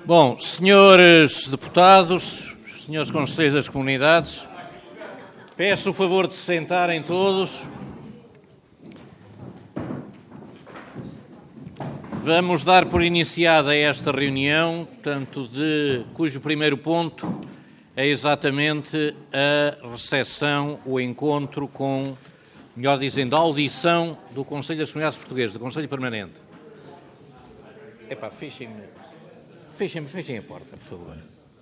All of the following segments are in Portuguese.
Bom, senhores deputados, senhores conselheiros das comunidades, peço o favor de se sentarem todos. Vamos dar por iniciada esta reunião, cujo primeiro ponto é exatamente a recepção, o encontro com, melhor dizendo, a audição do Conselho das Comunidades Portuguesas, do Conselho Permanente. Fechem a porta, por favor.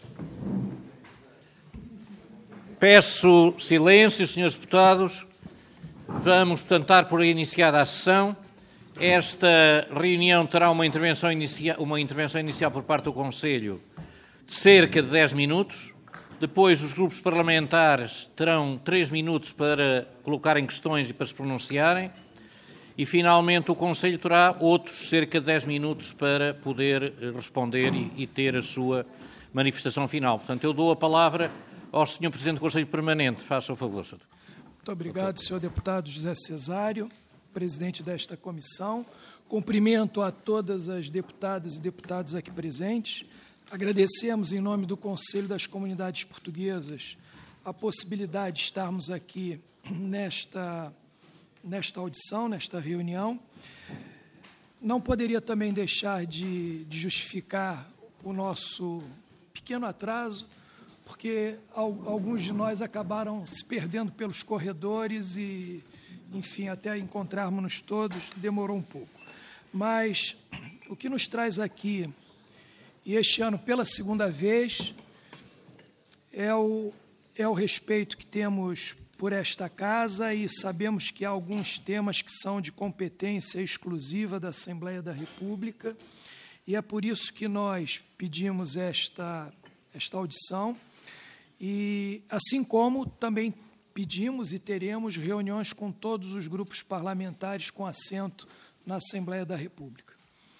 Peço silêncio, senhores deputados. Vamos, portanto, dar por iniciada a sessão. Esta reunião terá uma intervenção inicial por parte do Conselho de cerca de 10 minutos. Depois, os grupos parlamentares terão 3 minutos para colocarem questões e para se pronunciarem. E, finalmente, o Conselho terá outros cerca de 10 minutos para poder responder e ter a sua manifestação final. Portanto, eu dou a palavra ao Sr. Presidente do Conselho Permanente. Faça o favor, Sr. Muito obrigado, Sr. Deputado José Cesário, presidente desta comissão. Cumprimento a todas as deputadas e deputados aqui presentes. Agradecemos, em nome do Conselho das Comunidades Portuguesas, a possibilidade de estarmos aqui nesta audição, nesta reunião. Não poderia também deixar de justificar o nosso pequeno atraso, porque alguns de nós acabaram se perdendo pelos corredores e, enfim, até encontrarmos-nos todos, demorou um pouco. Mas o que nos traz aqui, e este ano pela segunda vez, é o respeito que temos por esta casa, e sabemos que há alguns temas que são de competência exclusiva da Assembleia da República, e é por isso que nós pedimos esta audição, e assim como também pedimos e teremos reuniões com todos os grupos parlamentares com assento na Assembleia da República.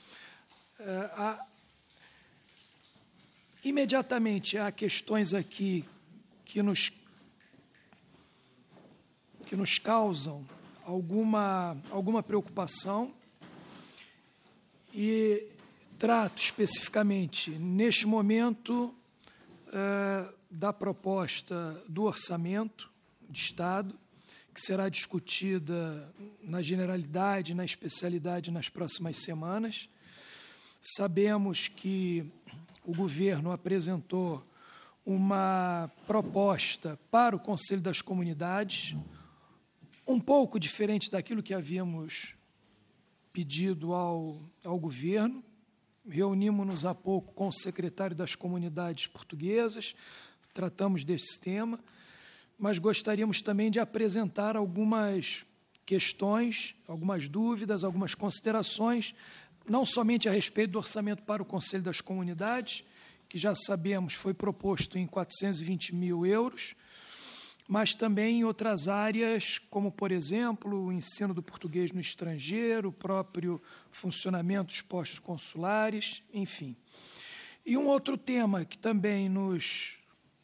Imediatamente há questões aqui que nos causam alguma preocupação, e trato especificamente, neste momento, da proposta do orçamento de Estado, que será discutida na generalidade, na especialidade nas próximas semanas. Sabemos que o governo apresentou uma proposta para o Conselho das Comunidades, um pouco diferente daquilo que havíamos pedido ao governo. Reunimos-nos há pouco com o secretário das Comunidades Portuguesas, tratamos desse tema, mas gostaríamos também de apresentar algumas questões, algumas dúvidas, algumas considerações, não somente a respeito do orçamento para o Conselho das Comunidades, que já sabemos foi proposto em 420 mil euros, mas também em outras áreas, como, por exemplo, o ensino do português no estrangeiro, o próprio funcionamento dos postos consulares, enfim. E um outro tema que também nos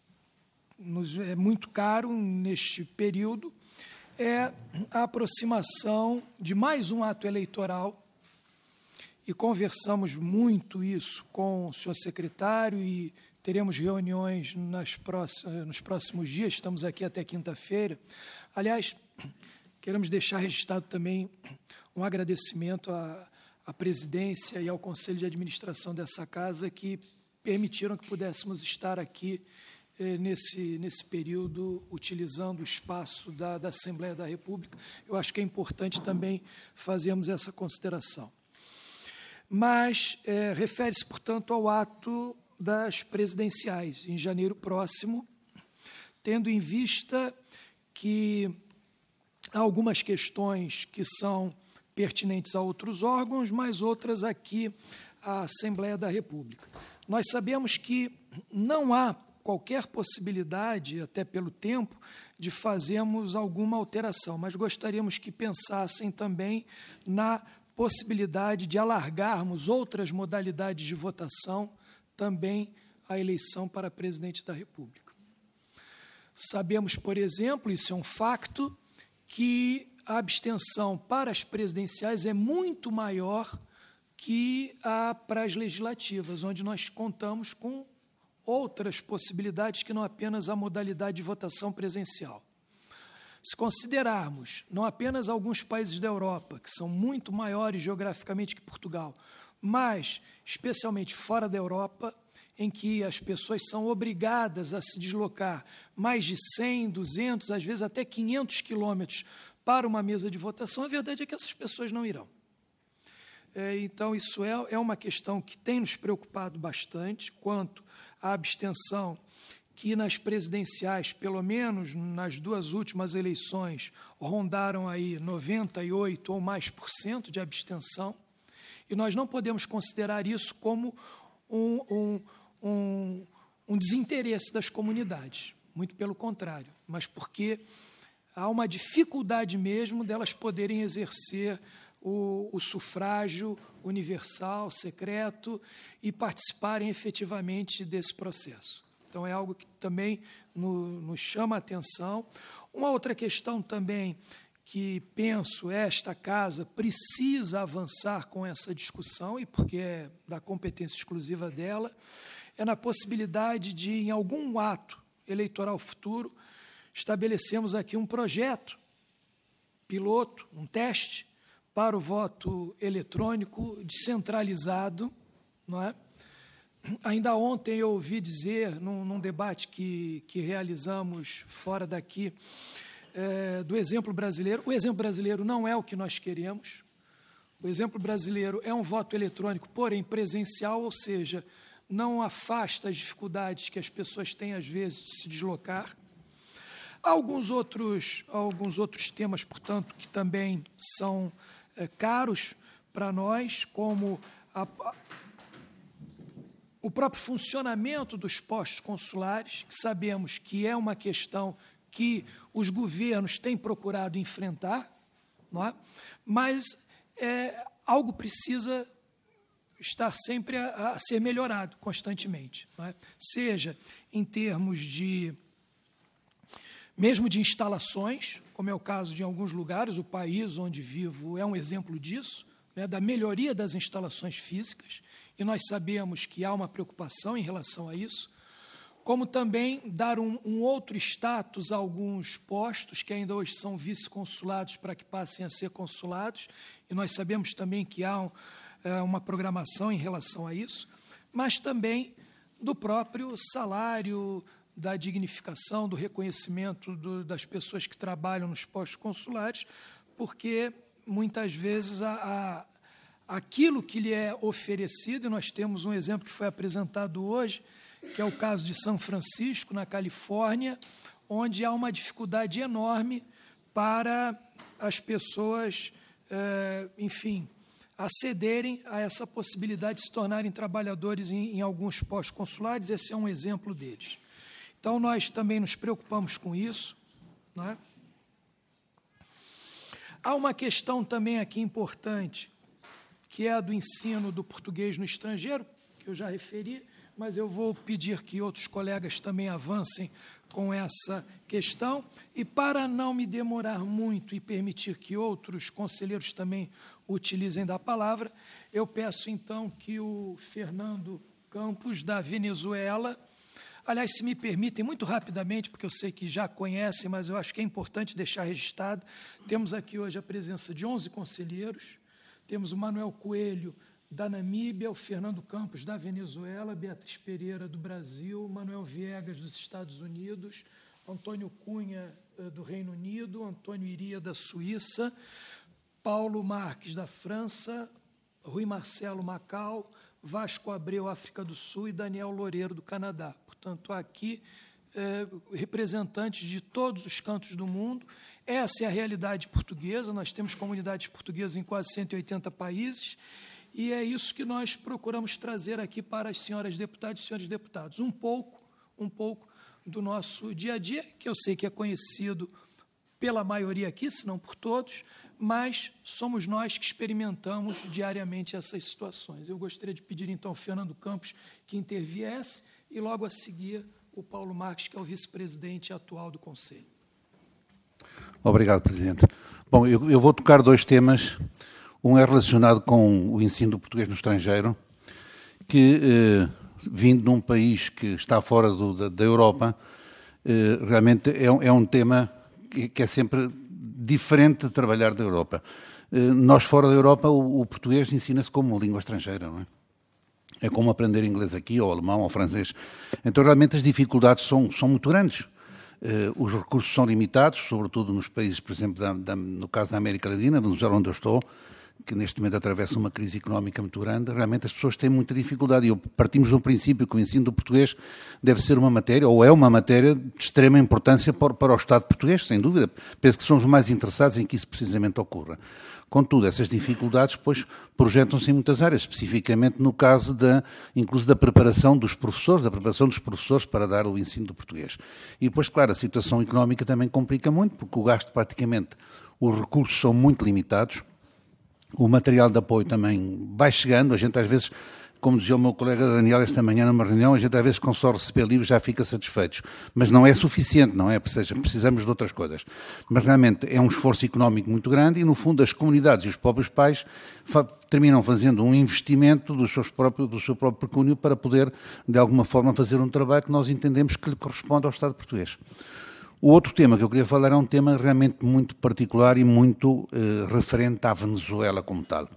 é muito caro neste período é a aproximação de mais um ato eleitoral, e conversamos muito isso com o senhor secretário e teremos reuniões nos próximos dias, estamos aqui até quinta-feira. Aliás, queremos deixar registrado também um agradecimento à presidência e ao Conselho de Administração dessa casa, que permitiram que pudéssemos estar aqui nesse período, utilizando o espaço da Assembleia da República. Eu acho que é importante também fazermos essa consideração. Mas refere-se, portanto, ao ato das presidenciais, em janeiro próximo, tendo em vista que há algumas questões que são pertinentes a outros órgãos, mas outras aqui à Assembleia da República. Nós sabemos que não há qualquer possibilidade, até pelo tempo, de fazermos alguma alteração, mas gostaríamos que pensassem também na possibilidade de alargarmos outras modalidades de votação também à eleição para presidente da República. Sabemos, por exemplo, isso é um facto, que a abstenção para as presidenciais é muito maior que há para as legislativas, onde nós contamos com outras possibilidades que não apenas a modalidade de votação presencial. Se considerarmos não apenas alguns países da Europa, que são muito maiores geograficamente que Portugal, mas especialmente fora da Europa, em que as pessoas são obrigadas a se deslocar mais de 100, 200, às vezes até 500 quilômetros para uma mesa de votação, a verdade é que essas pessoas não irão. Então, isso é uma questão que tem nos preocupado bastante, quanto à abstenção, que nas presidenciais, pelo menos nas duas últimas eleições, rondaram aí 98% ou mais de abstenção, e nós não podemos considerar isso como um desinteresse das comunidades, muito pelo contrário, mas porque há uma dificuldade mesmo delas poderem exercer o sufrágio universal, secreto, e participarem efetivamente desse processo. Então, é algo que também nos chama a atenção. Uma outra questão também que penso esta Casa precisa avançar com essa discussão, e porque é da competência exclusiva dela, é na possibilidade de, em algum ato eleitoral futuro, estabelecemos aqui um projeto piloto, um teste, para o voto eletrônico descentralizado, não é? Ainda ontem eu ouvi dizer, num debate que realizamos fora daqui, do exemplo brasileiro. O exemplo brasileiro não é o que nós queremos. O exemplo brasileiro é um voto eletrônico, porém presencial, ou seja, não afasta as dificuldades que as pessoas têm, às vezes, de se deslocar. Há alguns outros temas, portanto, que também são caros para nós, como o próprio funcionamento dos postos consulares, que sabemos que é uma questão que os governos têm procurado enfrentar, não é? Mas algo precisa estar sempre a ser melhorado constantemente, não é? Seja em termos mesmo de instalações, como é o caso de alguns lugares, o país onde vivo é um exemplo disso, né, da melhoria das instalações físicas, e nós sabemos que há uma preocupação em relação a isso, como também dar um outro status a alguns postos que ainda hoje são vice-consulados para que passem a ser consulados, e nós sabemos também que há uma programação em relação a isso, mas também do próprio salário, da dignificação, do reconhecimento das pessoas que trabalham nos postos consulares, porque muitas vezes aquilo que lhe é oferecido, e nós temos um exemplo que foi apresentado hoje, que é o caso de São Francisco, na Califórnia, onde há uma dificuldade enorme para as pessoas, enfim, acederem a essa possibilidade de se tornarem trabalhadores em alguns postos consulares. Esse é um exemplo deles. Então, nós também nos preocupamos com isso, não é? Há uma questão também aqui importante, que é a do ensino do português no estrangeiro, que eu já referi, mas eu vou pedir que outros colegas também avancem com essa questão. E para não me demorar muito e permitir que outros conselheiros também utilizem da palavra, eu peço, então, que o Fernando Campos, da Venezuela, aliás, se me permitem, muito rapidamente, porque eu sei que já conhecem, mas eu acho que é importante deixar registrado, temos aqui hoje a presença de 11 conselheiros, temos o Manuel Coelho, da Namíbia, o Fernando Campos, da Venezuela, Beatriz Pereira, do Brasil, Manuel Viegas, dos Estados Unidos, Antônio Cunha, do Reino Unido, Antônio Iria, da Suíça, Paulo Marques, da França, Rui Marcelo, Macau, Vasco Abreu, África do Sul, e Daniel Loureiro, do Canadá. Portanto, aqui, representantes de todos os cantos do mundo. Essa é a realidade portuguesa, nós temos comunidades portuguesas em quase 180 países, e é isso que nós procuramos trazer aqui para as senhoras deputadas e senhores deputados. Um pouco do nosso dia a dia, que eu sei que é conhecido pela maioria aqui, se não por todos, mas somos nós que experimentamos diariamente essas situações. Eu gostaria de pedir, então, ao Fernando Campos que interviesse, e logo a seguir o Paulo Marques, que é o vice-presidente atual do Conselho. Obrigado, Presidente. Bom, eu vou tocar dois temas. Um é relacionado com o ensino do português no estrangeiro, que, vindo de um país que está fora da Europa, realmente é um tema que é sempre diferente de trabalhar da Europa. Nós, fora da Europa, o português ensina-se como uma língua estrangeira, não é? É como aprender inglês aqui, ou alemão, ou francês. Então, realmente, as dificuldades são muito grandes. Os recursos são limitados, sobretudo nos países, por exemplo, no caso da América Latina, Venezuela, onde eu estou, que neste momento atravessa uma crise económica muito grande, realmente as pessoas têm muita dificuldade. E partimos do princípio que o ensino do português deve ser uma matéria, ou é uma matéria de extrema importância para o Estado português, sem dúvida. Penso que somos mais interessados em que isso precisamente ocorra. Contudo, essas dificuldades depois projetam-se em muitas áreas, especificamente no caso inclusive da preparação dos professores para dar o ensino do português. E depois, claro, a situação económica também complica muito, porque o gasto praticamente, os recursos são muito limitados, o material de apoio também vai chegando, a gente às vezes, como dizia o meu colega Daniel esta manhã numa reunião, a gente às vezes com só receber livros já fica satisfeitos, mas não é suficiente, não é? Ou seja, precisamos de outras coisas. Mas realmente é um esforço económico muito grande e no fundo as comunidades e os próprios pais terminam fazendo um investimento do seu próprio pecúnio para poder de alguma forma fazer um trabalho que nós entendemos que lhe corresponde ao Estado português. O outro tema que eu queria falar é um tema realmente muito particular e muito referente à Venezuela como tal.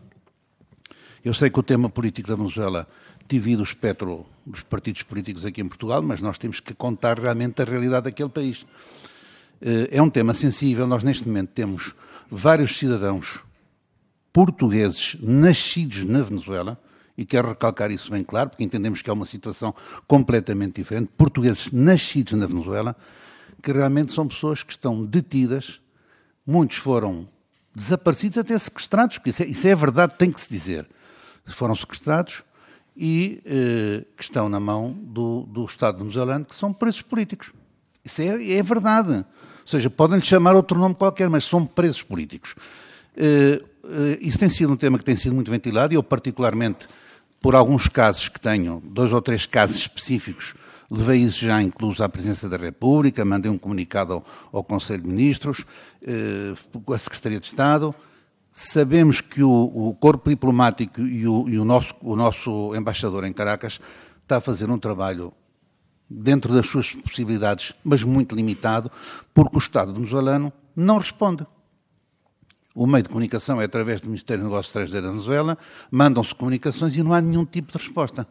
Eu sei que o tema político da Venezuela divide o espectro dos partidos políticos aqui em Portugal, mas nós temos que contar realmente a realidade daquele país. É um tema sensível. Nós neste momento temos vários cidadãos portugueses nascidos na Venezuela, e quero recalcar isso bem claro, porque entendemos que é uma situação completamente diferente, portugueses nascidos na Venezuela, que realmente são pessoas que estão detidas, muitos foram desaparecidos, até sequestrados, porque isso é verdade, tem que se dizer. Foram sequestrados e que estão na mão do Estado venezuelano, que são presos políticos. Isso é verdade. Ou seja, podem-lhe chamar outro nome qualquer, mas são presos políticos. Isso tem sido um tema que tem sido muito ventilado e eu particularmente, por alguns casos que tenho, 2 ou 3 casos específicos, levei isso já incluso à Presidência da República, mandei um comunicado ao Conselho de Ministros, à Secretaria de Estado. Sabemos que o corpo diplomático e o nosso embaixador em Caracas está a fazer um trabalho dentro das suas possibilidades, mas muito limitado, porque o Estado venezuelano não responde. O meio de comunicação é através do Ministério dos Negócios Estrangeiros da Venezuela, mandam-se comunicações e não há nenhum tipo de resposta.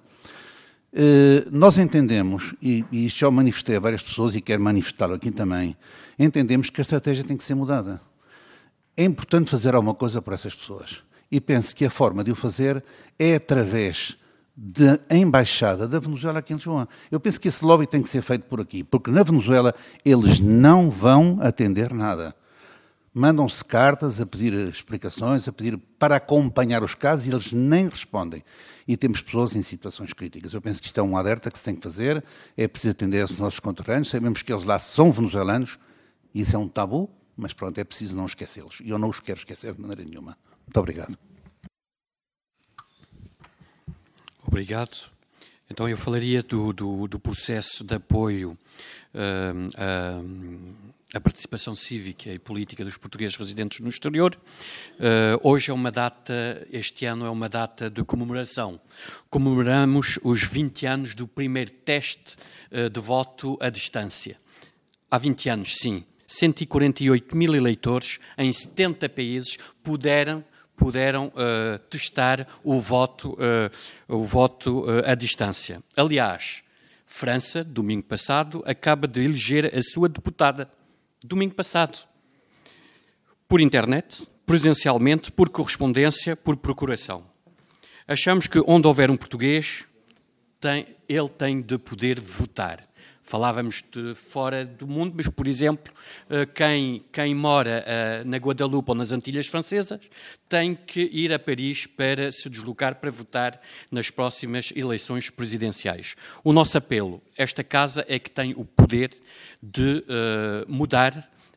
Nós entendemos, e isto já o manifestei a várias pessoas e quero manifestá-lo aqui também, entendemos que a estratégia tem que ser mudada. É importante fazer alguma coisa por essas pessoas. E penso que a forma de o fazer é através da Embaixada da Venezuela aqui em Lisboa. Eu penso que esse lobby tem que ser feito por aqui, porque na Venezuela eles não vão atender nada. Mandam-se cartas a pedir explicações, a pedir para acompanhar os casos e eles nem respondem. E temos pessoas em situações críticas. Eu penso que isto é um alerta que se tem que fazer, é preciso atender aos nossos conterrâneos, sabemos que eles lá são venezuelanos, e isso é um tabu, mas pronto, é preciso não esquecê-los. E eu não os quero esquecer de maneira nenhuma. Muito obrigado. Obrigado. Então eu falaria do processo de apoio à participação cívica e política dos portugueses residentes no exterior. Hoje é uma data, este ano é uma data de comemoração. Comemoramos os 20 anos do primeiro teste de voto à distância. Há 20 anos, sim. 148 mil eleitores em 70 países puderam testar o voto à distância. Aliás, França, domingo passado, acaba de eleger a sua deputada. Domingo passado. Por internet, presencialmente, por correspondência, por procuração. Achamos que onde houver um português, ele tem de poder votar. Falávamos de fora do mundo, mas, por exemplo, quem mora na Guadalupe ou nas Antilhas Francesas tem que ir a Paris para se deslocar para votar nas próximas eleições presidenciais. O nosso apelo, esta Casa é que tem o poder de mudar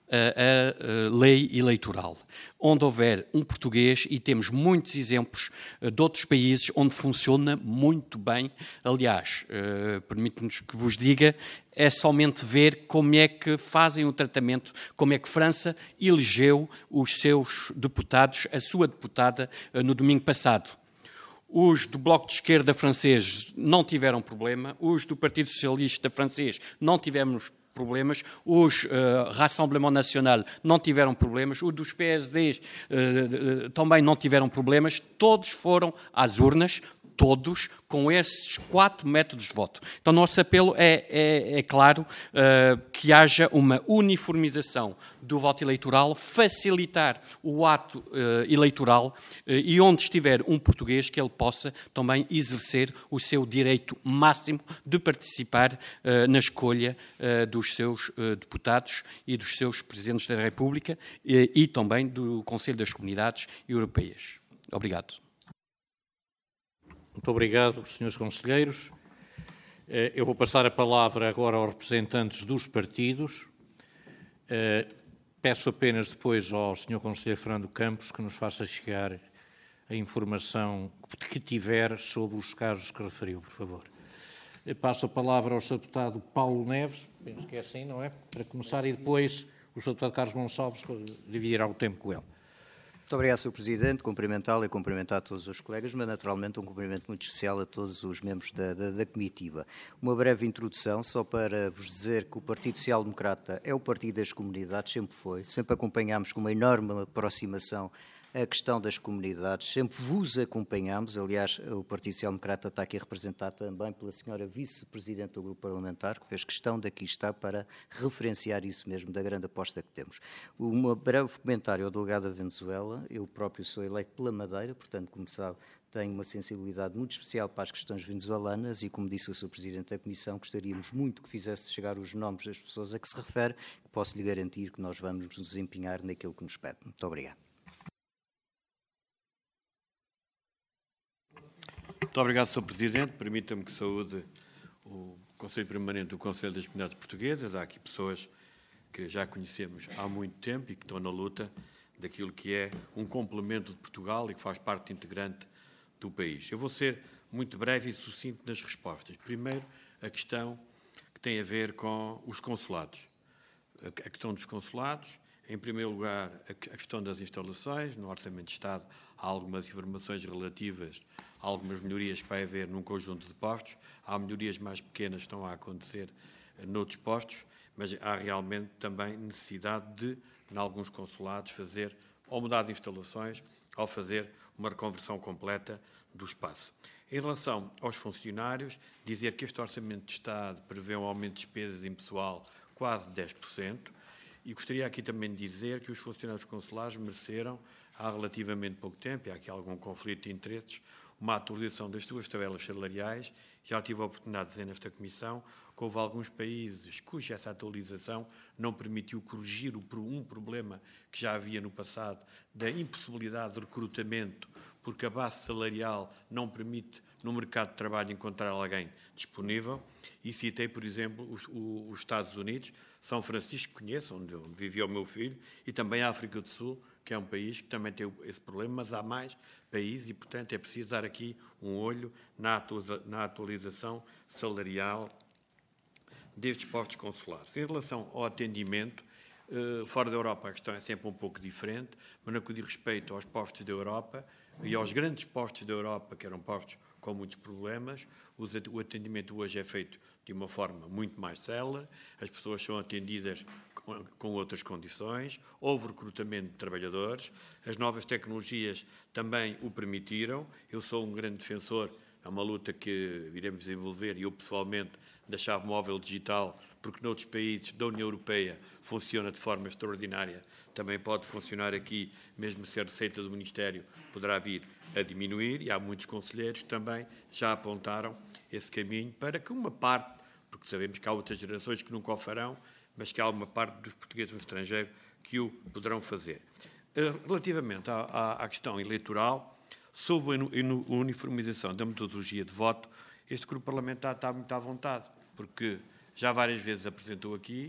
a lei eleitoral, onde houver um português, e temos muitos exemplos de outros países onde funciona muito bem. Aliás, permite-nos que vos diga, é somente ver como é que fazem o tratamento, como é que França elegeu os seus deputados, a sua deputada, no domingo passado. Os do Bloco de Esquerda francês não tiveram problema, os do Partido Socialista francês não tivemos problemas, os Rassemblement National não tiveram problemas, os dos PSD também não tiveram problemas, todos foram às urnas, todos com esses 4 métodos de voto. Então, o nosso apelo é claro, que haja uma uniformização do voto eleitoral, facilitar o ato eleitoral e onde estiver um português que ele possa também exercer o seu direito máximo de participar na escolha dos seus deputados e dos seus presidentes da República e também do Conselho das Comunidades Europeias. Obrigado. Muito obrigado, senhores conselheiros. Eu vou passar a palavra agora aos representantes dos partidos. Peço apenas depois ao senhor conselheiro Fernando Campos que nos faça chegar a informação que tiver sobre os casos que referiu, por favor. Passo a palavra ao Sr. Deputado Paulo Neves, penso que é assim, não é? Para começar, e depois o Sr. Deputado Carlos Gonçalves dividirá o tempo com ele. Muito obrigado, Sr. Presidente. Cumprimentá-lo e cumprimentar todos os colegas, mas naturalmente um cumprimento muito especial a todos os membros da comitiva. Uma breve introdução, só para vos dizer que o Partido Social Democrata é o partido das comunidades, sempre foi, sempre acompanhámos com uma enorme aproximação a questão das comunidades, sempre vos acompanhamos. Aliás, o Partido Social Democrata está aqui representado também pela senhora vice-presidente do grupo parlamentar, que fez questão de aqui estar para referenciar isso mesmo, da grande aposta que temos. Um breve comentário ao delegado da Venezuela. Eu próprio sou eleito pela Madeira, portanto, como sabe, tenho uma sensibilidade muito especial para as questões venezuelanas e, como disse o Sr. Presidente da Comissão, gostaríamos muito que fizesse chegar os nomes das pessoas a que se refere, e posso lhe garantir que nós vamos nos desempenhar naquilo que nos pede. Muito obrigado. Muito obrigado, Sr. Presidente. Permita-me que saúde o Conselho Permanente do Conselho das Comunidades Portuguesas. Há aqui pessoas que já conhecemos há muito tempo e que estão na luta daquilo que é um complemento de Portugal e que faz parte integrante do país. Eu vou ser muito breve e sucinto nas respostas. Primeiro, a questão que tem a ver com os consulados. A questão dos consulados, em primeiro lugar, a questão das instalações. No Orçamento de Estado há algumas informações relativas a algumas melhorias que vai haver num conjunto de postos. Há melhorias mais pequenas que estão a acontecer noutros postos, mas há realmente também necessidade de, em alguns consulados, fazer ou mudar de instalações ou fazer uma reconversão completa do espaço. Em relação aos funcionários, dizer que este Orçamento de Estado prevê um aumento de despesas em pessoal quase 10%, e gostaria aqui também de dizer que os funcionários consulares mereceram, há relativamente pouco tempo, e há aqui algum conflito de interesses, uma atualização das suas tabelas salariais. Já tive a oportunidade de dizer nesta Comissão que houve alguns países cuja essa atualização não permitiu corrigir um problema que já havia no passado, da impossibilidade de recrutamento, porque a base salarial não permite no mercado de trabalho encontrar alguém disponível. E citei, por exemplo, os Estados Unidos, São Francisco, conheço, onde vivia o meu filho, e também a África do Sul, que é um país que também tem esse problema, mas há mais países e, portanto, é preciso dar aqui um olho na atualização salarial destes postos consulares. Em relação ao atendimento, fora da Europa a questão é sempre um pouco diferente, mas no que diz respeito aos postos da Europa e aos grandes postos da Europa, que eram postos com muitos problemas, o atendimento hoje é feito de uma forma muito mais célere, as pessoas são atendidas com outras condições, houve recrutamento de trabalhadores, as novas tecnologias também o permitiram. Eu sou um grande defensor, é uma luta que iremos desenvolver, e eu pessoalmente, da chave móvel digital, porque noutros países da União Europeia funciona de forma extraordinária, também pode funcionar aqui, mesmo se a receita do Ministério poderá vir a diminuir, e há muitos conselheiros que também já apontaram esse caminho para que uma parte, porque sabemos que há outras gerações que nunca o farão, mas que há uma parte dos portugueses no estrangeiro que o poderão fazer. Relativamente à questão eleitoral, sobre a uniformização da metodologia de voto, este grupo parlamentar está muito à vontade, porque já várias vezes apresentou aqui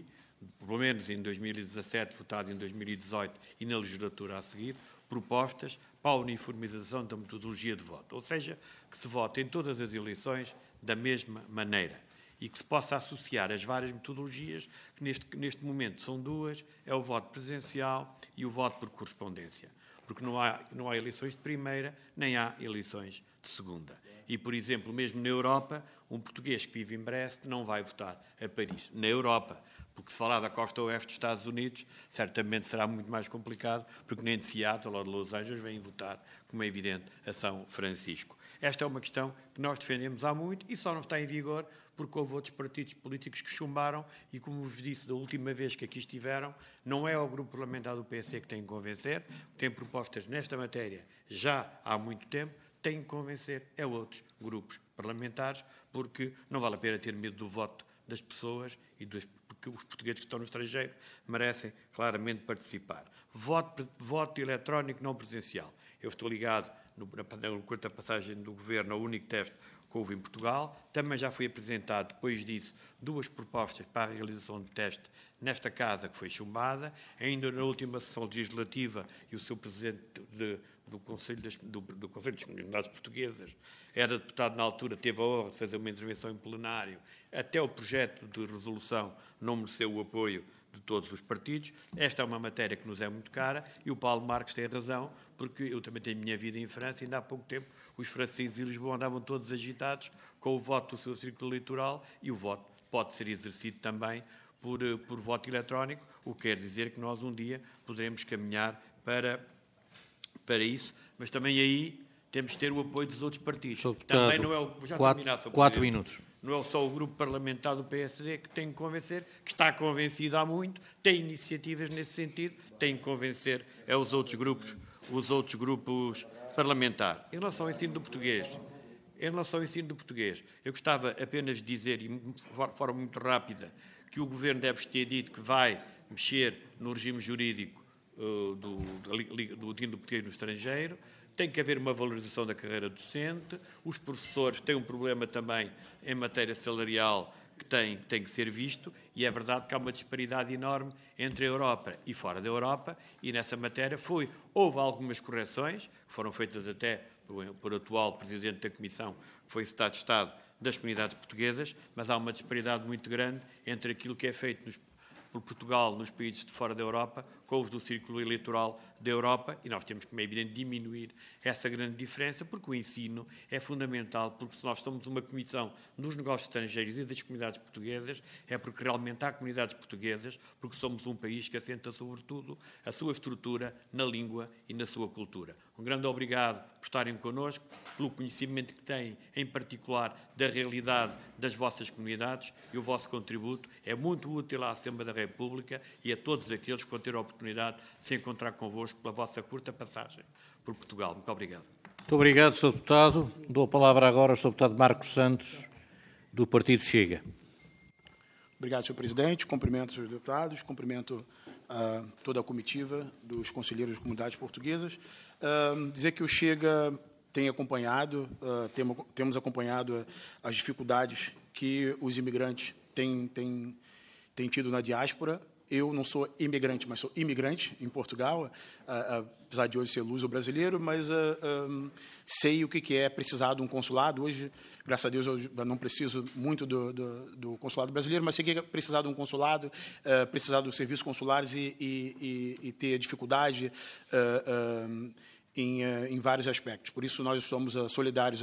pelo menos em 2017, votado em 2018 e na legislatura a seguir, propostas para a uniformização da metodologia de voto, ou seja, que se vote em todas as eleições da mesma maneira e que se possa associar as várias metodologias, que neste momento são duas, é o voto presencial e o voto por correspondência, porque não há eleições de primeira, nem há eleições de segunda. E, por exemplo, mesmo na Europa, um português que vive em Brest não vai votar a Paris, na Europa, porque se falar da costa oeste dos Estados Unidos, certamente será muito mais complicado, porque nem de Seattle ou de Los Angeles vêm votar, como é evidente, a São Francisco. Esta é uma questão que nós defendemos há muito e só não está em vigor porque houve outros partidos políticos que chumbaram e, como vos disse da última vez que aqui estiveram, não é o grupo parlamentar do PSD que tem que convencer, tem propostas nesta matéria já há muito tempo, tem que convencer a outros grupos parlamentares, porque não vale a pena ter medo do voto das pessoas porque os portugueses que estão no estrangeiro merecem claramente participar. Voto eletrónico não presencial. Eu estou ligado, na curta passagem do Governo, ao único teste que houve em Portugal. Também já foi apresentado, depois disso, 2 propostas para a realização de teste nesta Casa, que foi chumbada. Ainda na última sessão legislativa, e o seu Presidente do Conselho das Comunidades Portuguesas, era deputado na altura, teve a honra de fazer uma intervenção em plenário. Até o projeto de resolução não mereceu o apoio de todos os partidos. Esta é uma matéria que nos é muito cara e o Paulo Marques tem razão, porque eu também tenho a minha vida em França e ainda há pouco tempo os franceses em Lisboa andavam todos agitados com o voto do seu círculo eleitoral e o voto pode ser exercido também por voto eletrónico, o que quer dizer que nós um dia poderemos caminhar para isso, mas também aí temos de ter o apoio dos outros partidos. Também não é o... Já 4 minutos. Não é só o grupo parlamentar do PSD que tem que convencer, que está convencido há muito, tem iniciativas nesse sentido, tem que convencer os outros grupos parlamentares. Em relação ao ensino do português, eu gostava apenas de dizer, e de forma muito rápida, que o Governo deve ter dito que vai mexer no regime jurídico do ensino português no estrangeiro. Tem que haver uma valorização da carreira docente. Os professores têm um problema também em matéria salarial que tem que ser visto, e é verdade que há uma disparidade enorme entre a Europa e fora da Europa, e nessa matéria houve algumas correções, que foram feitas até por atual Presidente da Comissão, que foi Secretário de Estado das Comunidades Portuguesas, mas há uma disparidade muito grande entre aquilo que é feito por Portugal nos países de fora da Europa com os do círculo eleitoral da Europa, e nós temos, como é evidente, diminuir essa grande diferença, porque o ensino é fundamental, porque se nós somos uma comissão dos negócios estrangeiros e das comunidades portuguesas, é porque realmente há comunidades portuguesas, porque somos um país que assenta sobretudo a sua estrutura na língua e na sua cultura. Um grande obrigado por estarem connosco, pelo conhecimento que têm, em particular, da realidade das vossas comunidades, e o vosso contributo é muito útil à Assembleia da República e a todos aqueles que vão ter a oportunidade de se encontrar convosco pela vossa curta passagem por Portugal. Muito obrigado. Muito obrigado, Sr. Deputado. Dou a palavra agora ao Sr. Deputado Marcos Santos, do Partido Chega. Obrigado, Sr. Presidente. Cumprimento os deputados, cumprimento toda a comitiva dos conselheiros das comunidades portuguesas. Dizer que o Chega tem acompanhado, temos acompanhado as dificuldades que os imigrantes têm tido na diáspora. Eu não sou imigrante, mas sou imigrante em Portugal, apesar de hoje ser luso-brasileiro, mas sei o que é precisar de um consulado. Hoje, graças a Deus, eu não preciso muito do consulado brasileiro, mas sei que é precisar de um consulado, precisar dos serviços consulares e ter dificuldade em vários aspectos. Por isso, nós somos solidários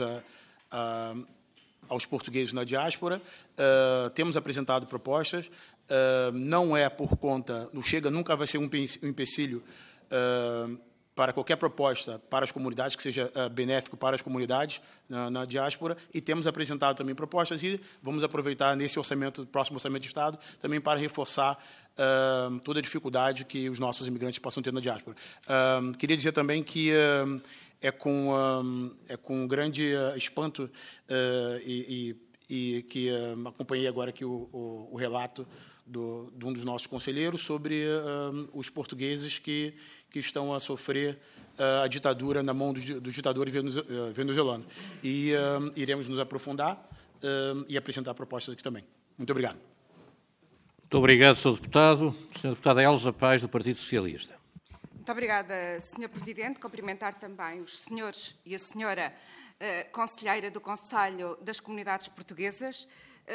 aos portugueses na diáspora. Temos apresentado propostas. Não é por conta... O Chega nunca vai ser um empecilho para qualquer proposta para as comunidades, que seja benéfico para as comunidades na diáspora, e temos apresentado também propostas e vamos aproveitar nesse próximo orçamento de Estado, também para reforçar toda a dificuldade que os nossos imigrantes possam ter na diáspora. Queria dizer também que é com grande espanto e que acompanhei agora aqui o relato de um dos nossos conselheiros sobre os portugueses que estão a sofrer a ditadura na mão dos ditadores venezuelanos. E iremos nos aprofundar e apresentar propostas aqui também. Muito obrigado. Muito obrigado, Sr. Deputado. Sra. Deputada Elsa Paz, do Partido Socialista. Muito obrigada, Sr. Presidente. Cumprimentar também os senhores e a senhora Conselheira do Conselho das Comunidades Portuguesas.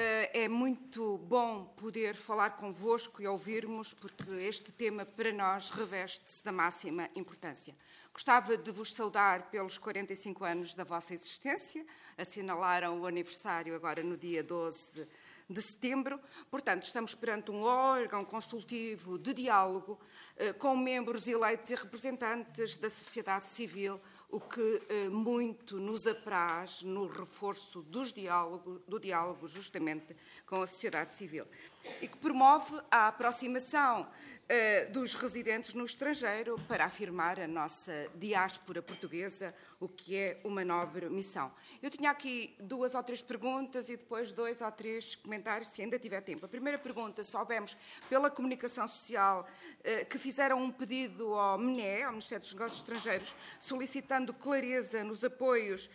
É muito bom poder falar convosco e ouvirmos, porque este tema para nós reveste-se da máxima importância. Gostava de vos saudar pelos 45 anos da vossa existência. Assinalaram o aniversário agora no dia 12 de setembro. Portanto, estamos perante um órgão consultivo de diálogo com membros eleitos e representantes da sociedade civil, o que muito nos apraz no reforço do diálogo justamente com a sociedade civil, e que promove a aproximação dos residentes no estrangeiro para afirmar a nossa diáspora portuguesa, o que é uma nobre missão. Eu tinha aqui 2 ou 3 perguntas e depois 2 ou 3 comentários, se ainda tiver tempo. A primeira pergunta, soubemos pela comunicação social que fizeram um pedido ao MNE, ao Ministério dos Negócios Estrangeiros, solicitando clareza nos apoios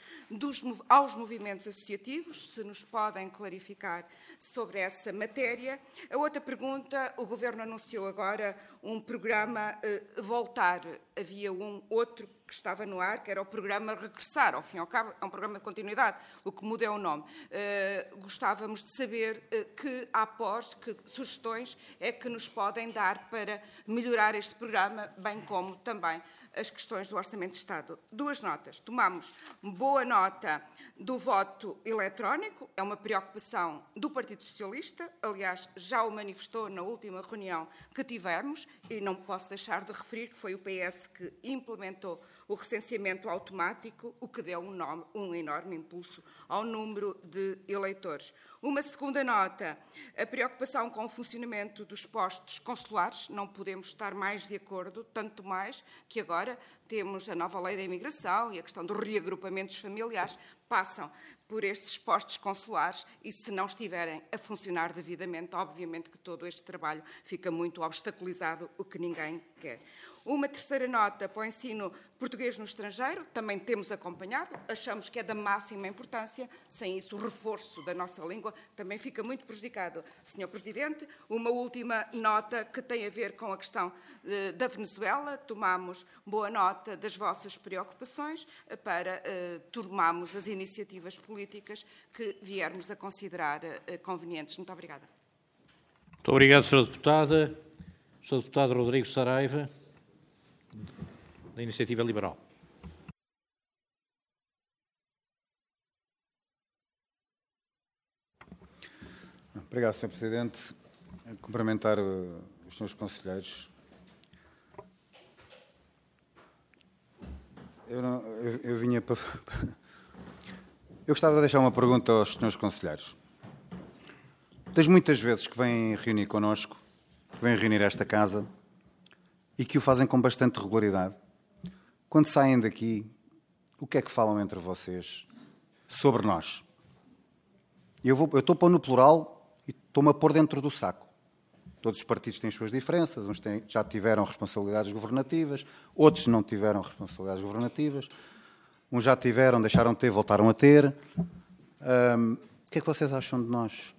aos movimentos associativos, se nos podem clarificar sobre essa matéria. A outra pergunta, o Governo anunciou agora um programa Voltar. Havia outro que estava no ar, que era o programa Regressar. Ao fim e ao cabo, é um programa de continuidade. O que muda é o nome. Gostávamos de saber que após, que sugestões é que nos podem dar para melhorar este programa, bem como também as questões do Orçamento de Estado. 2 notas. Tomamos boa nota do voto eletrónico, é uma preocupação do Partido Socialista, aliás, já o manifestou na última reunião que tivemos, e não posso deixar de referir que foi o PS que implementou o recenseamento automático, o que deu um enorme impulso ao número de eleitores. Uma segunda nota, a preocupação com o funcionamento dos postos consulares, não podemos estar mais de acordo, tanto mais que agora temos a nova lei da imigração e a questão dos reagrupamentos familiares passam por estes postos consulares e, se não estiverem a funcionar devidamente, obviamente que todo este trabalho fica muito obstaculizado, o que ninguém quer. Uma terceira nota para o ensino português no estrangeiro, também temos acompanhado, achamos que é da máxima importância, sem isso o reforço da nossa língua também fica muito prejudicado. Sr. Presidente, uma última nota que tem a ver com a questão da Venezuela. Tomamos boa nota das vossas preocupações para tomarmos as iniciativas políticas que viermos a considerar convenientes. Muito obrigada. Muito obrigado, Sra. Deputada. Sr. Deputado Rodrigo Saraiva, da Iniciativa Liberal. Obrigado, Sr. Presidente. Cumprimentar os senhores conselheiros. Eu vinha para... Eu gostava de deixar uma pergunta aos senhores conselheiros. Das muitas vezes que vêm reunir connosco, que vêm reunir esta casa, e que o fazem com bastante regularidade, quando saem daqui, o que é que falam entre vocês sobre nós? Eu estou a pôr no plural e estou-me a pôr dentro do saco. Todos os partidos têm as suas diferenças, uns já tiveram responsabilidades governativas, outros não tiveram responsabilidades governativas, uns já tiveram, deixaram de ter, voltaram a ter. O que é que vocês acham de nós?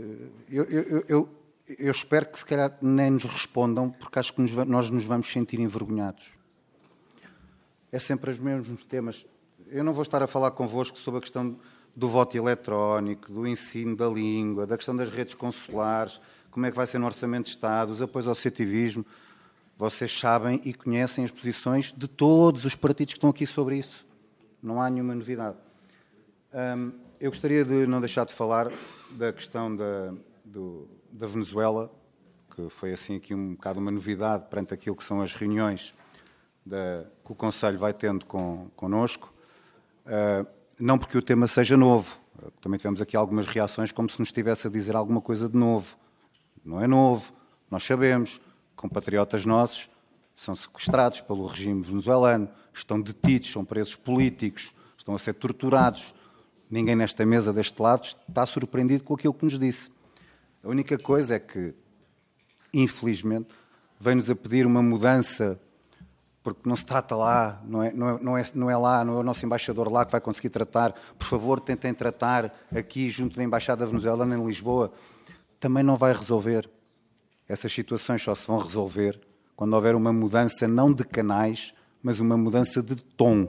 Eu espero que, se calhar, nem nos respondam, porque acho que nós nos vamos sentir envergonhados. É sempre os mesmos temas. Eu não vou estar a falar convosco sobre a questão do voto eletrónico, do ensino da língua, da questão das redes consulares, como é que vai ser no Orçamento de Estado, os apoios ao associativismo. Vocês sabem e conhecem as posições de todos os partidos que estão aqui sobre isso. Não há nenhuma novidade. Eu gostaria de não deixar de falar da questão da Venezuela, que foi assim aqui um bocado uma novidade perante aquilo que são as reuniões que o Conselho vai tendo connosco. Não porque o tema seja novo. Também tivemos aqui algumas reações como se nos estivesse a dizer alguma coisa de novo. Não é novo. Nós sabemos. Compatriotas nossos são sequestrados pelo regime venezuelano, estão detidos, são presos políticos, estão a ser torturados. Ninguém nesta mesa deste lado está surpreendido com aquilo que nos disse. A única coisa é que, infelizmente, vem-nos a pedir uma mudança, porque não se trata lá, não é lá, não é o nosso embaixador lá que vai conseguir tratar. Por favor, tentem tratar aqui junto da Embaixada venezuelana em Lisboa. Também não vai resolver. Essas situações só se vão resolver quando houver uma mudança não de canais, mas uma mudança de tom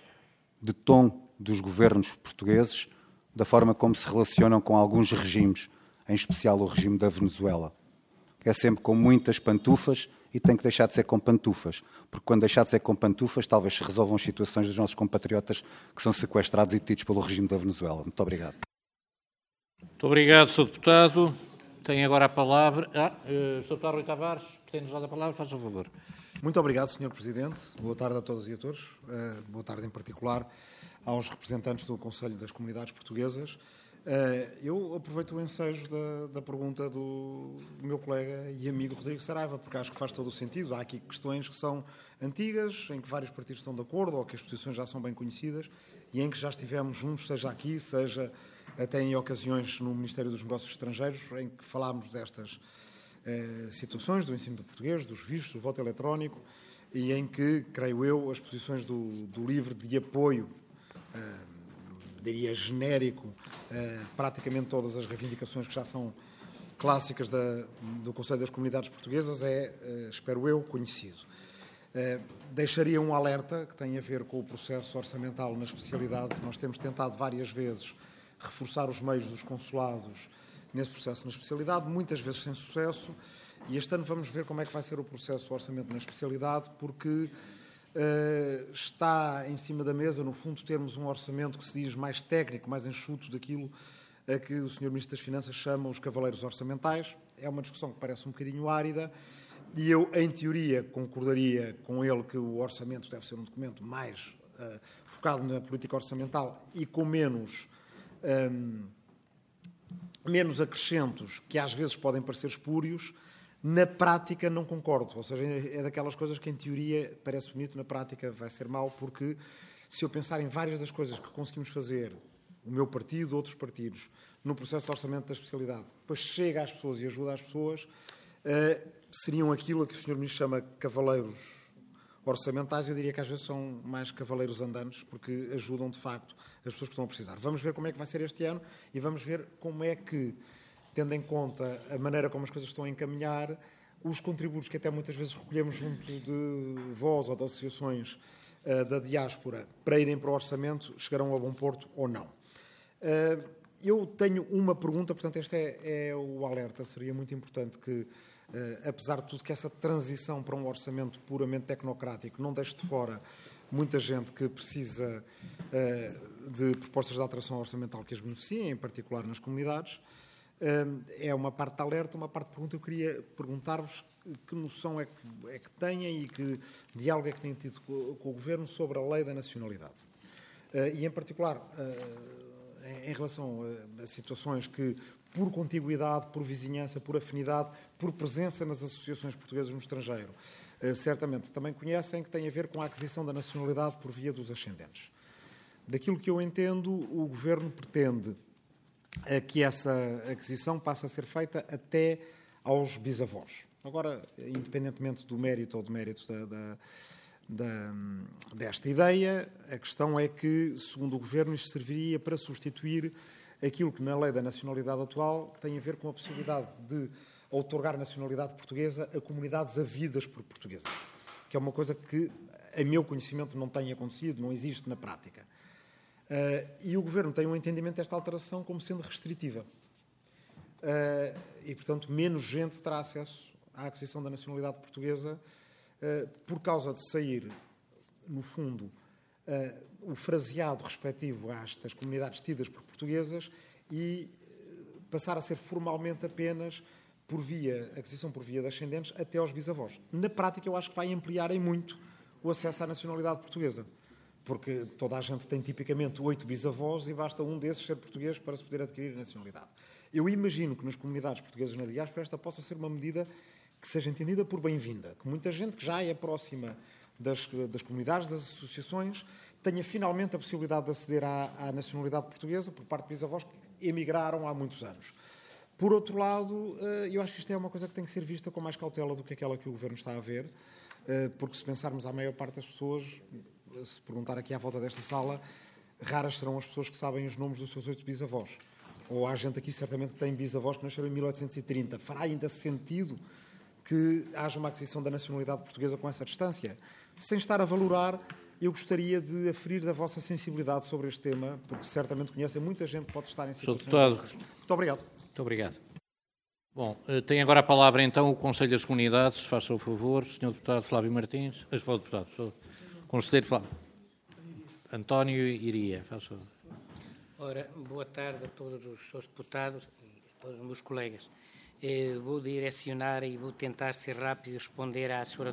dos governos portugueses, da forma como se relacionam com alguns regimes, em especial o regime da Venezuela. É sempre com muitas pantufas e tem que deixar de ser com pantufas, porque quando deixar de ser com pantufas, talvez se resolvam as situações dos nossos compatriotas que são sequestrados e detidos pelo regime da Venezuela. Muito obrigado. Muito obrigado, Sr. Deputado. Tem agora a palavra... Sr. Deputado Rui Tavares, tem-nos dado a palavra, faz o favor. Muito obrigado, Sr. Presidente. Boa tarde a todas e a todos. Boa tarde, em particular, aos representantes do Conselho das Comunidades Portuguesas. Eu aproveito o ensejo da pergunta do meu colega e amigo Rodrigo Saraiva, porque acho que faz todo o sentido. Há aqui questões que são antigas, em que vários partidos estão de acordo, ou que as posições já são bem conhecidas, e em que já estivemos juntos, seja aqui, seja até em ocasiões no Ministério dos Negócios Estrangeiros, em que falámos destas situações do ensino do português, dos vistos, do voto eletrónico, e em que, creio eu, as posições do LIVRE de apoio, diria genérico, praticamente todas as reivindicações que já são clássicas do Conselho das Comunidades Portuguesas espero eu, conhecido. Deixaria um alerta que tem a ver com o processo orçamental na especialidade. Nós temos tentado várias vezes reforçar os meios dos consulados nesse processo na especialidade, muitas vezes sem sucesso, e este ano vamos ver como é que vai ser o processo do orçamento na especialidade, porque está em cima da mesa, no fundo, termos um orçamento que se diz mais técnico, mais enxuto daquilo a que o Sr. Ministro das Finanças chama os cavaleiros orçamentais. É uma discussão que parece um bocadinho árida, e eu, em teoria, concordaria com ele que o orçamento deve ser um documento mais focado na política orçamental e com menos acrescentos que às vezes podem parecer espúrios. Na prática não concordo, ou seja, é daquelas coisas que em teoria parece bonito, na prática vai ser mau, porque se eu pensar em várias das coisas que conseguimos fazer, o meu partido, outros partidos, no processo de orçamento da especialidade, depois chega às pessoas e ajuda as pessoas, seriam aquilo a que o Sr. Ministro chama cavaleiros orçamentais. Eu diria que às vezes são mais cavaleiros andantes, porque ajudam de facto as pessoas que estão a precisar. Vamos ver como é que vai ser este ano e vamos ver como é que, tendo em conta a maneira como as coisas estão a encaminhar, os contributos que até muitas vezes recolhemos junto de vós ou de associações da diáspora para irem para o orçamento, chegarão a bom porto ou não. Eu tenho uma pergunta, portanto este é o alerta. Seria muito importante que, apesar de tudo, que essa transição para um orçamento puramente tecnocrático não deixe de fora muita gente que precisa de propostas de alteração orçamental que as beneficiem, em particular nas comunidades. É uma parte de alerta, uma parte de pergunta. Eu queria perguntar-vos que noção é que têm e que diálogo é que têm tido com o Governo sobre a lei da nacionalidade. E, em particular, em relação a situações que, por contiguidade, por vizinhança, por afinidade, por presença nas associações portuguesas no estrangeiro, certamente também conhecem, que têm a ver com a aquisição da nacionalidade por via dos ascendentes. Daquilo que eu entendo, o Governo pretende que essa aquisição passe a ser feita até aos bisavós. Agora, independentemente do mérito ou demérito desta ideia, a questão é que, segundo o Governo, isto serviria para substituir aquilo que na lei da nacionalidade atual tem a ver com a possibilidade de outorgar nacionalidade portuguesa a comunidades havidas por portugueses, que é uma coisa que, a meu conhecimento, não tem acontecido, não existe na prática. E o Governo tem um entendimento desta alteração como sendo restritiva. E, portanto, menos gente terá acesso à aquisição da nacionalidade portuguesa por causa de sair, no fundo, o fraseado respectivo às comunidades tidas por portuguesas e passar a ser formalmente apenas aquisição por via de ascendentes até aos bisavós. Na prática, eu acho que vai ampliar em muito o acesso à nacionalidade portuguesa, porque toda a gente tem tipicamente 8 bisavós e basta um desses ser português para se poder adquirir a nacionalidade. Eu imagino que nas comunidades portuguesas na diáspora esta possa ser uma medida que seja entendida por bem-vinda, que muita gente que já é próxima das comunidades, das associações, tenha finalmente a possibilidade de aceder à nacionalidade portuguesa por parte de bisavós que emigraram há muitos anos. Por outro lado, eu acho que isto é uma coisa que tem que ser vista com mais cautela do que aquela que o Governo está a ver, porque se pensarmos à maior parte das pessoas, se perguntar aqui à volta desta sala, raras serão as pessoas que sabem os nomes dos seus 8 bisavós. ou há gente aqui certamente que tem bisavós que nasceram em 1830. Fará ainda sentido que haja uma aquisição da nacionalidade portuguesa com essa distância? Sem estar a valorar, eu gostaria de aferir da vossa sensibilidade sobre este tema, porque certamente conhecem muita gente que pode estar em situações dessas. Muito obrigado. Muito obrigado. Bom, tem agora a palavra então o Conselho das Comunidades, faça o favor, Sr. Deputado Flávio Martins, Conselheiro Flávio. António Iria, faça o favor. Ora, boa tarde a todos os senhores deputados e a todos os meus colegas. Vou direcionar e vou tentar ser rápido e responder à senhora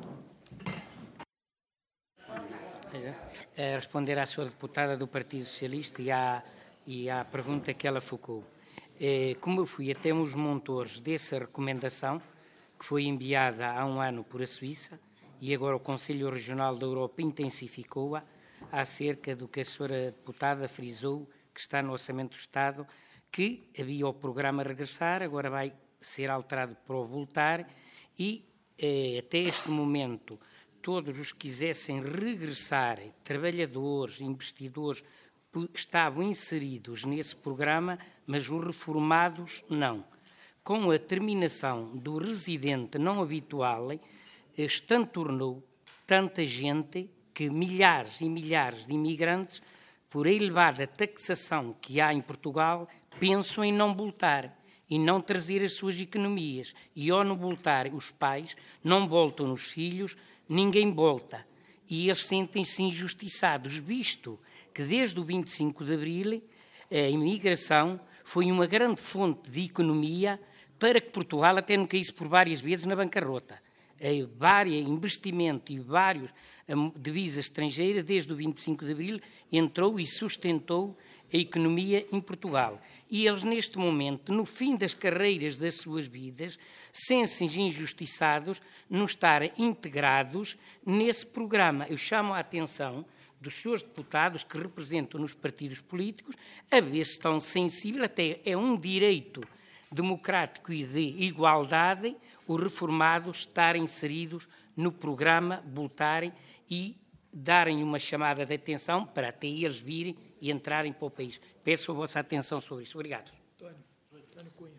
deputada do Partido Socialista e à pergunta que ela focou. Como eu fui até uns montores dessa recomendação, que foi enviada há um ano por a Suíça, e agora o Conselho Regional da Europa intensificou-a, acerca do que a senhora deputada frisou, que está no Orçamento do Estado, que havia o programa Regressar, agora vai ser alterado para o Voltar, e até este momento todos os que quisessem regressar, trabalhadores, investidores, estavam inseridos nesse programa, mas os reformados não. Com a terminação do residente não habitual, tornou tanta gente que milhares e milhares de imigrantes, por a elevada taxação que há em Portugal, pensam em não voltar e não trazer as suas economias. E ao não voltar os pais, não voltam os filhos, ninguém volta. E eles sentem-se injustiçados, visto que desde o 25 de Abril a imigração foi uma grande fonte de economia para que Portugal até não caísse por várias vezes na bancarrota. Vários investimento e vários divisas estrangeiras, desde o 25 de Abril, entrou e sustentou a economia em Portugal. E eles, neste momento, no fim das carreiras das suas vidas, sentem-se injustiçados não estarem integrados nesse programa. Eu chamo a atenção dos senhores deputados que representam nos partidos políticos, a ver se estão sensíveis, até é um direito democrático e de igualdade, os reformados estarem inseridos no programa, voltarem e darem uma chamada de atenção para até eles virem e entrarem para o país. Peço a vossa atenção sobre isso. Obrigado. António Cunha.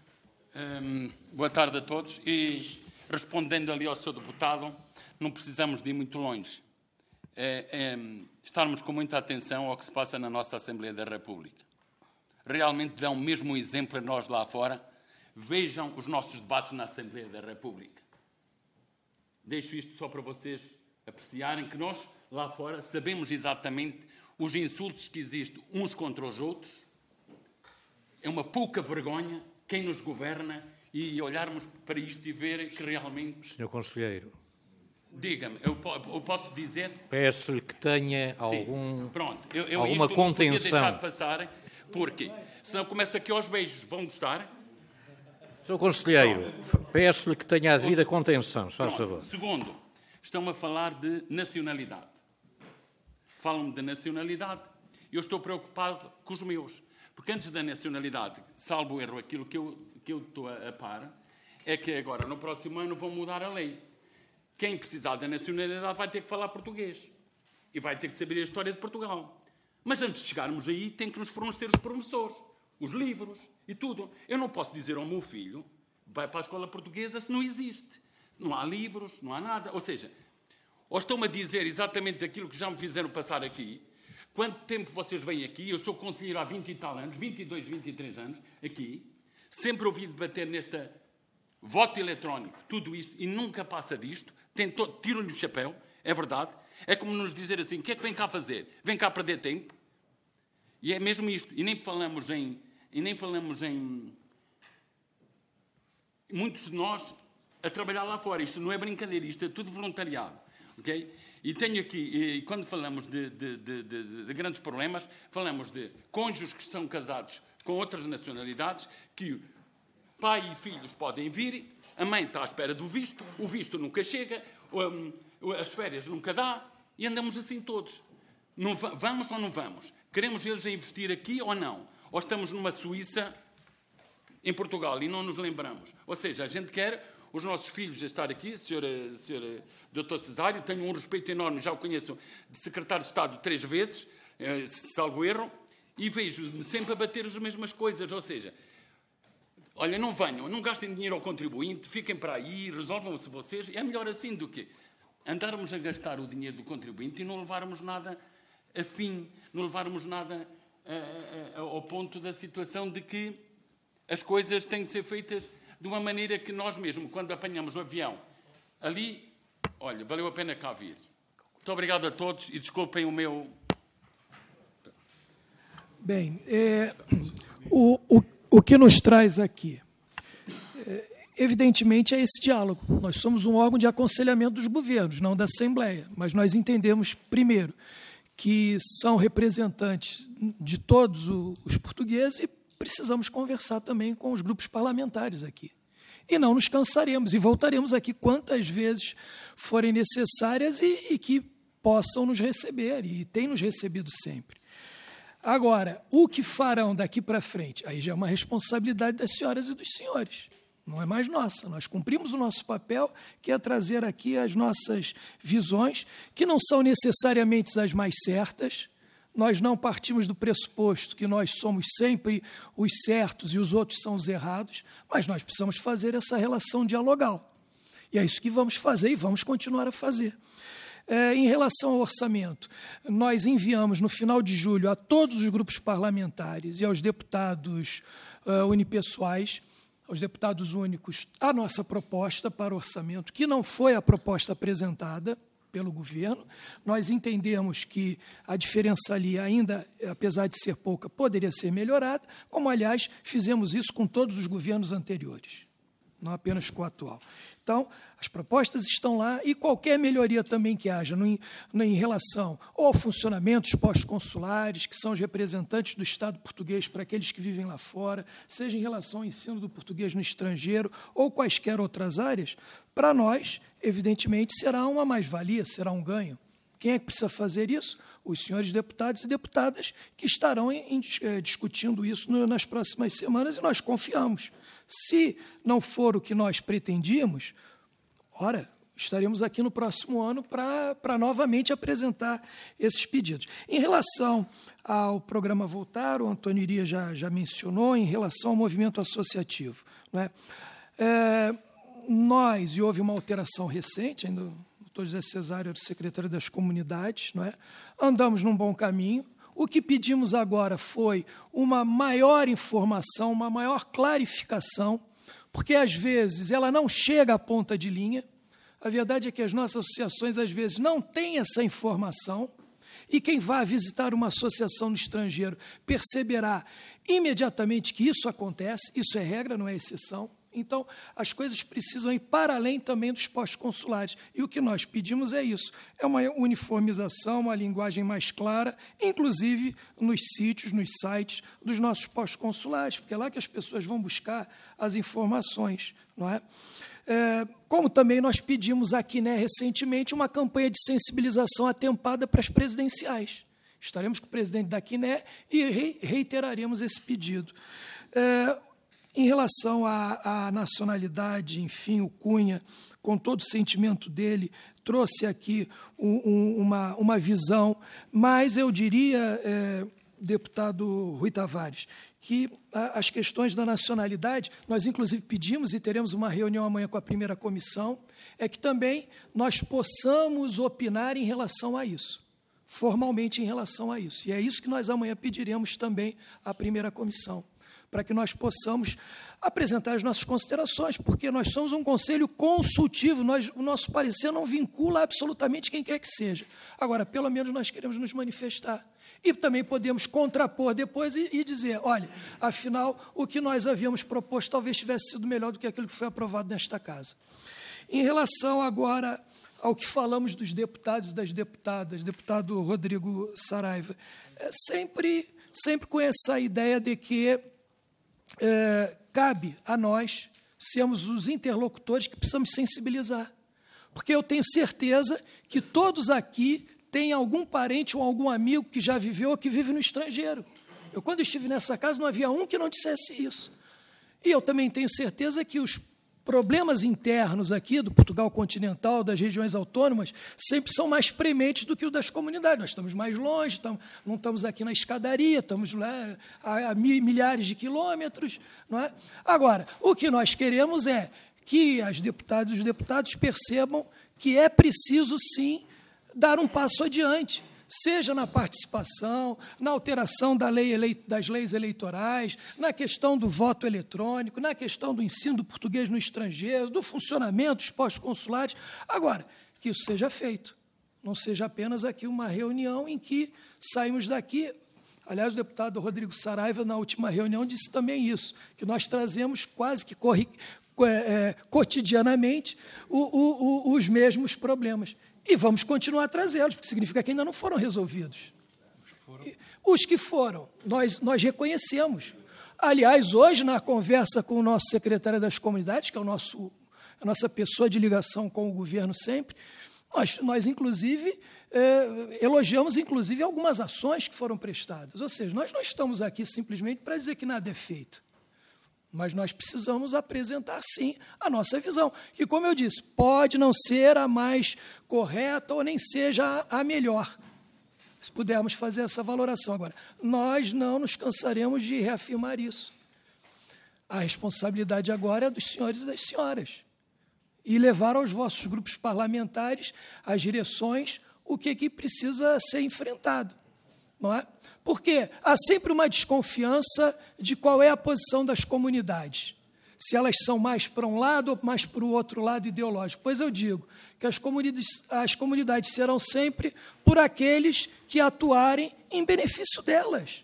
Boa tarde a todos. E respondendo ali ao Sr. Deputado, não precisamos de ir muito longe. Estarmos com muita atenção ao que se passa na nossa Assembleia da República. Realmente dão mesmo um exemplo a nós lá fora. Vejam os nossos debates na Assembleia da República. Deixo isto só para vocês apreciarem que nós, lá fora, sabemos exatamente os insultos que existem uns contra os outros. É uma pouca vergonha quem nos governa e olharmos para isto e ver que realmente... Senhor Conselheiro. Diga-me, eu posso dizer... Peço-lhe que tenha alguma contenção. Não podia deixar de passar, porque senão começa aqui aos beijos. Vão gostar? Senhor Conselheiro, peço-lhe que tenha a devida contenção, só favor. Segundo, estão a falar de nacionalidade. Falam-me de nacionalidade. Eu estou preocupado com os meus. Porque antes da nacionalidade, salvo erro, aquilo que eu estou a par, é que agora, no próximo ano, vão mudar a lei. Quem precisar da nacionalidade vai ter que falar português. E vai ter que saber a história de Portugal. Mas antes de chegarmos aí, tem que nos fornecer os professores, os livros e tudo. Eu não posso dizer ao meu filho, vai para a escola portuguesa, se não existe. Não há livros, não há nada. Ou seja, ou estão-me a dizer exatamente aquilo que já me fizeram passar aqui. Quanto tempo vocês vêm aqui? Eu sou conselheiro há 20 e tal anos, 22, 23 anos, aqui. Sempre ouvi debater nesta voto eletrónico, tudo isto, e nunca passa disto. Tiro-lhe o chapéu, é verdade. É como nos dizer assim, o que é que vem cá fazer? Vem cá perder tempo? E é mesmo isto. E nem falamos em muitos de nós a trabalhar lá fora. Isto não é brincadeira, isto é tudo voluntariado. Okay? E tenho aqui, e quando falamos de grandes problemas, falamos de cônjuges que são casados com outras nacionalidades, que pai e filhos podem vir, a mãe está à espera do visto, o visto nunca chega, as férias nunca dá, e andamos assim todos. Não vamos ou não vamos? Queremos eles a investir aqui ou não? Ou estamos numa Suíça, em Portugal, e não nos lembramos? Ou seja, a gente quer os nossos filhos a estar aqui, Sr. Dr. Cesário, tenho um respeito enorme, já o conheço, de secretário de Estado 3 vezes, salvo erro, e vejo-me sempre a bater as mesmas coisas. Ou seja, olha, não venham, não gastem dinheiro ao contribuinte, fiquem para aí, resolvam-se vocês. É melhor assim do que andarmos a gastar o dinheiro do contribuinte e não levarmos nada a fim, não levarmos nada ao ponto da situação de que as coisas têm que ser feitas de uma maneira que nós mesmos, quando apanhamos o avião, ali, olha, valeu a pena cá vir. Muito obrigado a todos e desculpem o meu... Bem, o que nos traz aqui, evidentemente, é esse diálogo. Nós somos um órgão de aconselhamento dos governos, não da Assembleia, mas nós entendemos, primeiro, que são representantes de todos os portugueses e precisamos conversar também com os grupos parlamentares aqui. E não nos cansaremos e voltaremos aqui quantas vezes forem necessárias e que possam nos receber, e têm nos recebido sempre. Agora, o que farão daqui para frente? Aí já é uma responsabilidade das senhoras e dos senhores, não é mais nossa. Nós cumprimos o nosso papel, que é trazer aqui as nossas visões, que não são necessariamente as mais certas. Nós não partimos do pressuposto que nós somos sempre os certos e os outros são os errados, mas nós precisamos fazer essa relação dialogal. E é isso que vamos fazer e vamos continuar a fazer. Em relação ao orçamento, nós enviamos no final de julho a todos os grupos parlamentares e aos deputados unipessoais, aos deputados únicos, a nossa proposta para o orçamento, que não foi a proposta apresentada pelo governo. Nós entendemos que a diferença ali ainda, apesar de ser pouca, poderia ser melhorada, como, aliás, fizemos isso com todos os governos anteriores, não apenas com o atual. Então, as propostas estão lá e qualquer melhoria também que haja em relação ao funcionamento dos postos consulares, que são os representantes do Estado português para aqueles que vivem lá fora, seja em relação ao ensino do português no estrangeiro ou quaisquer outras áreas, para nós, evidentemente, será uma mais-valia, será um ganho. Quem é que precisa fazer isso? Os senhores deputados e deputadas que estarão discutindo isso nas próximas semanas e nós confiamos. Se não for o que nós pretendíamos, ora, estaremos aqui no próximo ano para novamente apresentar esses pedidos. Em relação ao programa Voltar, o Antônio Iria já mencionou, em relação ao movimento associativo, não é? E houve uma alteração recente, ainda o doutor José Cesário era o secretário das Comunidades, não é? Andamos num bom caminho. O que pedimos agora foi uma maior informação, uma maior clarificação, porque, às vezes, ela não chega à ponta de linha. A verdade é que as nossas associações, às vezes, não têm essa informação, e quem vai visitar uma associação no estrangeiro perceberá imediatamente que isso acontece, isso é regra, não é exceção. Então, as coisas precisam ir para além também dos postos consulares. E o que nós pedimos é isso, é uma uniformização, uma linguagem mais clara, inclusive nos sítios, nos sites dos nossos postos consulares, porque é lá que as pessoas vão buscar as informações, não é? Como também nós pedimos aqui, né, recentemente, uma campanha de sensibilização atempada para as presidenciais. Estaremos com o presidente da CNE e reiteraremos esse pedido. Em relação à nacionalidade, enfim, o Cunha, com todo o sentimento dele, trouxe aqui uma visão, mas eu diria, deputado Rui Tavares, que as questões da nacionalidade, nós inclusive pedimos e teremos uma reunião amanhã com a primeira comissão, é que também nós possamos opinar em relação a isso, formalmente em relação a isso. E é isso que nós amanhã pediremos também à primeira comissão, para que nós possamos apresentar as nossas considerações, porque nós somos um conselho consultivo, o nosso parecer não vincula absolutamente quem quer que seja. Agora, pelo menos nós queremos nos manifestar. E também podemos contrapor depois e dizer, olha, afinal, o que nós havíamos proposto talvez tivesse sido melhor do que aquilo que foi aprovado nesta casa. Em relação agora ao que falamos dos deputados e das deputadas, deputado Rodrigo Saraiva, sempre com essa ideia de que cabe a nós sermos os interlocutores que precisamos sensibilizar. Porque eu tenho certeza que todos aqui têm algum parente ou algum amigo que já viveu ou que vive no estrangeiro. Eu, quando estive nessa casa, não havia um que não dissesse isso. E eu também tenho certeza que os problemas internos aqui do Portugal continental, das regiões autônomas, sempre são mais prementes do que o das comunidades. Nós estamos mais longe, não estamos aqui na escadaria, estamos lá a milhares de quilômetros. Não é? Agora, o que nós queremos é que as deputadas e os deputados percebam que é preciso, sim, dar um passo adiante, seja na participação, na alteração das leis eleitorais, na questão do voto eletrônico, na questão do ensino do português no estrangeiro, do funcionamento dos postos consulares. Agora, que isso seja feito, não seja apenas aqui uma reunião em que saímos daqui. Aliás, o deputado Rodrigo Saraiva, na última reunião, disse também isso, que nós trazemos quase que cotidianamente os mesmos problemas. E vamos continuar a trazê-los, porque significa que ainda não foram resolvidos. Os que foram, nós reconhecemos. Aliás, hoje, na conversa com o nosso secretário das Comunidades, que é a nossa pessoa de ligação com o governo sempre, nós inclusive, elogiamos, inclusive, algumas ações que foram prestadas. Ou seja, nós não estamos aqui simplesmente para dizer que nada é feito. Mas nós precisamos apresentar, sim, a nossa visão, que, como eu disse, pode não ser a mais correta ou nem seja a melhor, se pudermos fazer essa valoração. Agora, nós não nos cansaremos de reafirmar isso. A responsabilidade agora é dos senhores e das senhoras, e levar aos vossos grupos parlamentares, às direções, o que precisa ser enfrentado. Não é? Porque há sempre uma desconfiança de qual é a posição das comunidades, se elas são mais para um lado ou mais para o outro lado ideológico. Pois eu digo que as comunidades serão sempre por aqueles que atuarem em benefício delas.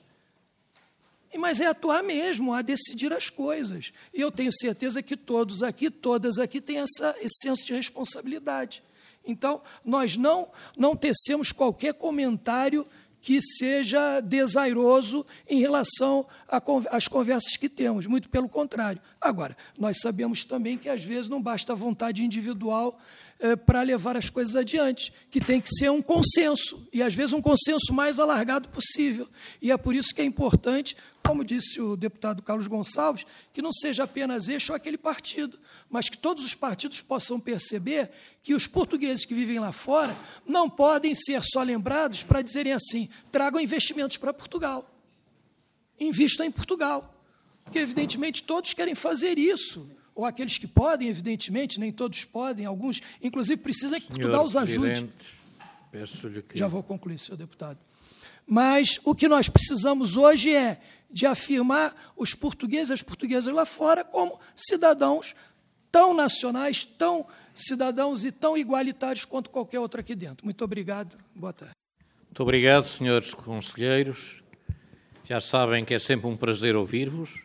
Mas é atuar mesmo, a decidir as coisas. E eu tenho certeza que todos aqui, todas aqui, têm esse senso de responsabilidade. Então, nós não tecemos qualquer comentário que seja desairoso em relação às conversas que temos, muito pelo contrário. Agora, nós sabemos também que, às vezes, não basta a vontade individual para levar as coisas adiante, que tem que ser um consenso, e, às vezes, um consenso mais alargado possível. E é por isso que é importante, como disse o deputado Carlos Gonçalves, que não seja apenas este ou aquele partido, mas que todos os partidos possam perceber que os portugueses que vivem lá fora não podem ser só lembrados para dizerem assim: tragam investimentos para Portugal, invistam em Portugal, porque, evidentemente, todos querem fazer isso, ou aqueles que podem, evidentemente, nem todos podem, alguns, inclusive, precisam que Portugal os ajude. Peço-lhe que... Já vou concluir, senhor deputado. Mas o que nós precisamos hoje é de afirmar os portugueses e as portuguesas lá fora como cidadãos tão nacionais, tão cidadãos e tão igualitários quanto qualquer outro aqui dentro. Muito obrigado. Boa tarde. Muito obrigado, senhores conselheiros. Já sabem que é sempre um prazer ouvir-vos.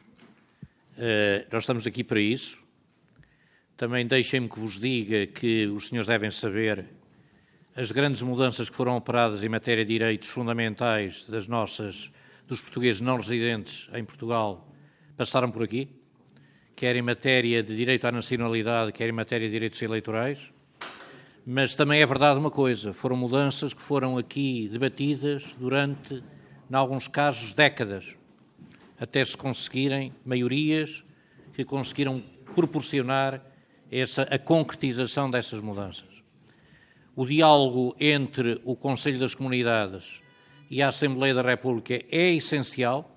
Nós estamos aqui para isso. Também deixem-me que vos diga que os senhores devem saber as grandes mudanças que foram operadas em matéria de direitos fundamentais dos portugueses não residentes em Portugal passaram por aqui, quer em matéria de direito à nacionalidade, quer em matéria de direitos eleitorais. Mas também é verdade uma coisa, foram mudanças que foram aqui debatidas durante, em alguns casos, décadas, até se conseguirem maiorias que conseguiram proporcionar a concretização dessas mudanças. O diálogo entre o Conselho das Comunidades e a Assembleia da República é essencial.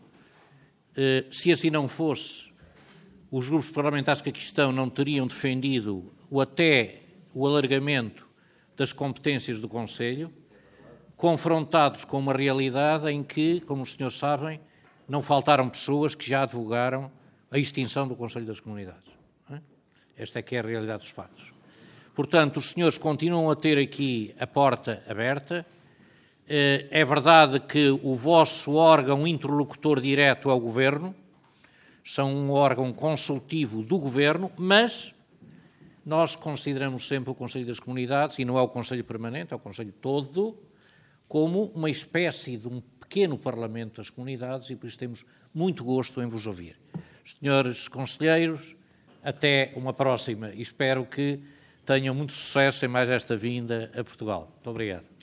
Se assim não fosse, os grupos parlamentares que aqui estão não teriam defendido até o alargamento das competências do Conselho, confrontados com uma realidade em que, como os senhores sabem, não faltaram pessoas que já advogaram a extinção do Conselho das Comunidades. Esta é que é a realidade dos fatos. Portanto, os senhores continuam a ter aqui a porta aberta. É verdade que o vosso órgão interlocutor direto é o Governo, são um órgão consultivo do Governo, mas nós consideramos sempre o Conselho das Comunidades, e não é o Conselho Permanente, é o Conselho todo, como uma espécie de um pequeno Parlamento das Comunidades, e por isso temos muito gosto em vos ouvir. Senhores conselheiros, até uma próxima, e espero que tenham muito sucesso em mais esta vinda a Portugal. Muito obrigado.